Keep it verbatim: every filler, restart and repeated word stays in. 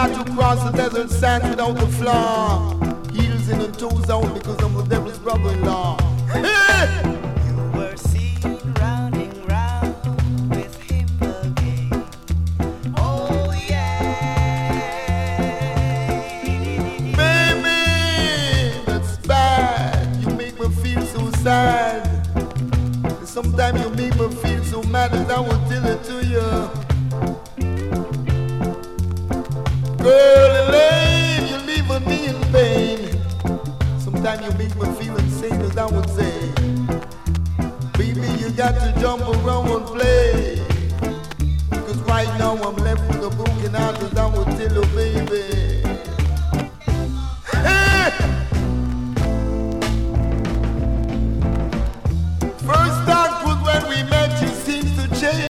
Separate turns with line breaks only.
got to cross the desert sand without the flaw. Heels in the toes out because I'm the devil's brother-in-law.
You were seen rounding round with him again. Oh yeah.
Baby, that's bad. You make me feel so sad. Sometimes you make me feel so mad that I will tell it to you. Girl, Elaine, you're leaving me in pain. Sometimes you make me feel insane as I would say. Baby, you got to jump around and play.